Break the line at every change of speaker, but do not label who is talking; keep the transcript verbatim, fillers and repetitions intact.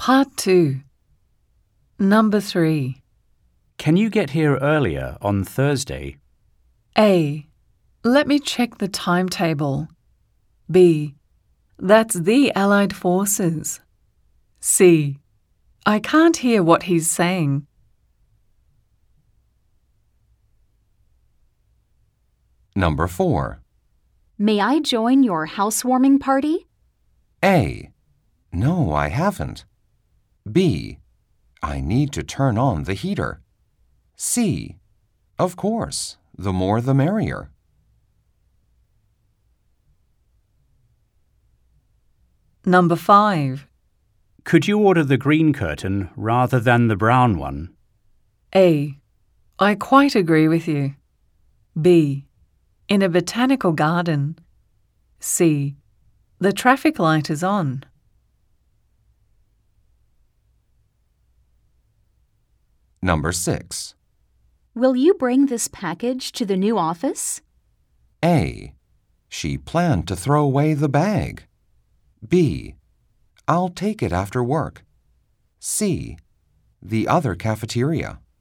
Part two. Number three.
Can you get here earlier on Thursday?
A. Let me check the timetable. B. That's the Allied Forces. C. I can't hear what he's saying.
Number four.
May I join your housewarming party?
A. No, I haven't. B. I need to turn on the heater. C. Of course, the more the merrier.
Number five.
Could you order the green curtain rather than the brown one?
A. I quite agree with you. B. In a botanical garden. C. The traffic light is on.
Number six.
Will you bring this package to the new office?
A. She planned to throw away the bag. B. I'll take it after work. C. The other cafeteria.